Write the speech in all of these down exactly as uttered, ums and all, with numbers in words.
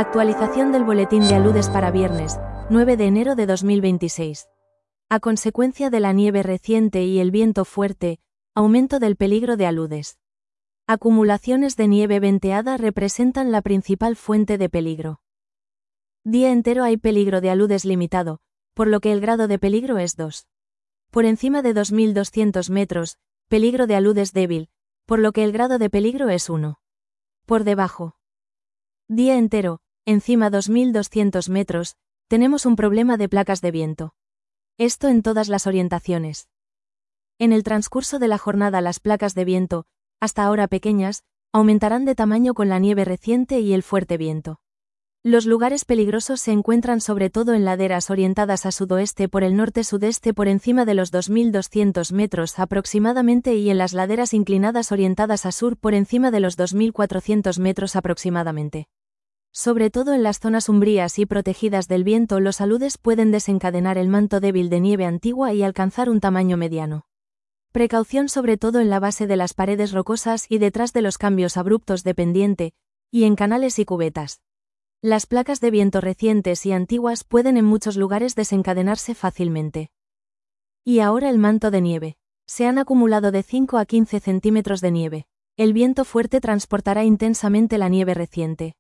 Actualización del boletín de aludes para viernes, nueve de enero de dos mil veintiséis. A consecuencia de la nieve reciente y el viento fuerte, aumento del peligro de aludes. Acumulaciones de nieve venteada representan la principal fuente de peligro. Día entero hay peligro de aludes limitado, por lo que el grado de peligro es dos. Por encima de dos mil doscientos metros, peligro de aludes débil, por lo que el grado de peligro es uno. Por debajo. Día entero, encima dos mil doscientos metros, tenemos un problema de placas de viento. Esto en todas las orientaciones. En el transcurso de la jornada las placas de viento, hasta ahora pequeñas, aumentarán de tamaño con la nieve reciente y el fuerte viento. Los lugares peligrosos se encuentran sobre todo en laderas orientadas a sudoeste por el norte-sudeste por encima de los dos mil doscientos metros aproximadamente y en las laderas inclinadas orientadas a sur por encima de los dos mil cuatrocientos metros aproximadamente. Sobre todo en las zonas umbrías y protegidas del viento los aludes pueden desencadenar el manto débil de nieve antigua y alcanzar un tamaño mediano. Precaución sobre todo en la base de las paredes rocosas y detrás de los cambios abruptos de pendiente, y en canales y cubetas. Las placas de viento recientes y antiguas pueden en muchos lugares desencadenarse fácilmente. Y ahora el manto de nieve. Se han acumulado de cinco a quince centímetros de nieve. El viento fuerte transportará intensamente la nieve reciente.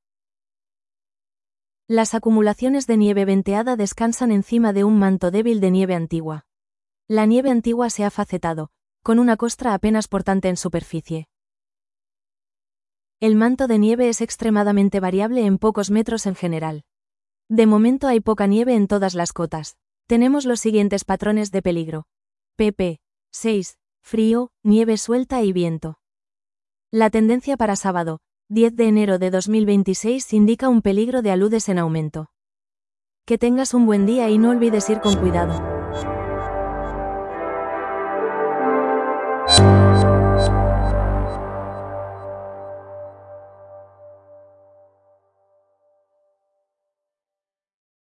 Las acumulaciones de nieve venteada descansan encima de un manto débil de nieve antigua. La nieve antigua se ha facetado, con una costra apenas portante en superficie. El manto de nieve es extremadamente variable en pocos metros en general. De momento hay poca nieve en todas las cotas. Tenemos los siguientes patrones de peligro. pp seis. Frío, nieve suelta y viento. La tendencia para sábado, diez de enero de dos mil veintiséis indica un peligro de aludes en aumento. Que tengas un buen día y no olvides ir con cuidado.